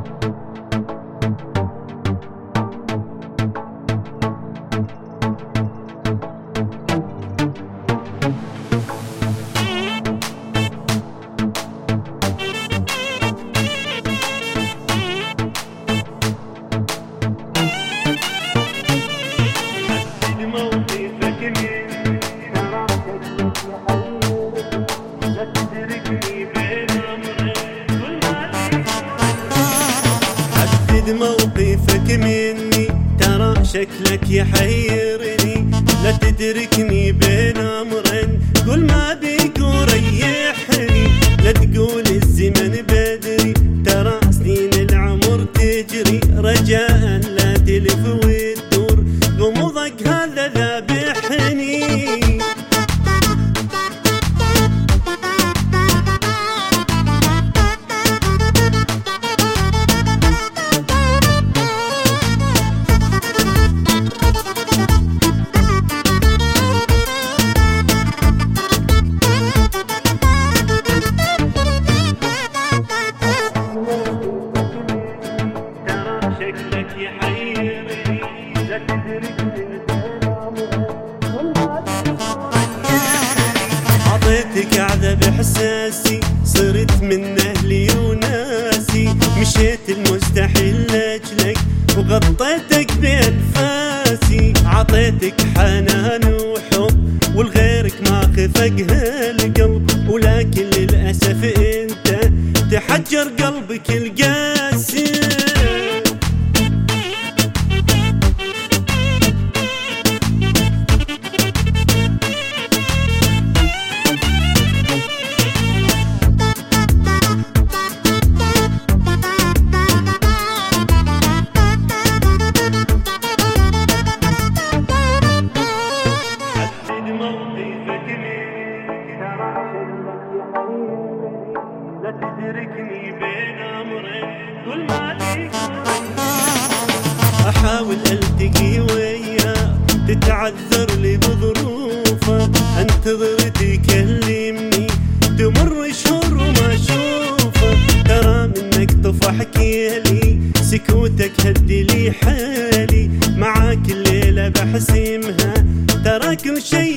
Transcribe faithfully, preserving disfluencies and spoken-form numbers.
موقفك مني ترى شكلك يحيرني، لا تدركني بين امرين، قول ما بيك وريحني، لا تقول الزمن بدري ترى سنين العمر تجري، رجاء لا تلف وتدور غموضك هذا ذابحني. شكلك يحيرني لا تدركني عطيتك عذاب احساسي، صرت من اهلي وناسي، مشيت المستحيل لاجلك وغطيتك بانفاسي، عطيتك حنان وحب والغيرك ما خفق هالقلب، ولكن للاسف انت تحجر قلبك القاسي. لا تدركني بين امرين، قول ما ليك احاول التقي وياه تتعذر لي بظروفه، انتظر تكلمني تمر شهور وما اشوفه، ترى منك طفح كيلي سكوتك هدي لي حالي، معاك الليله بحسمها ترى كل شي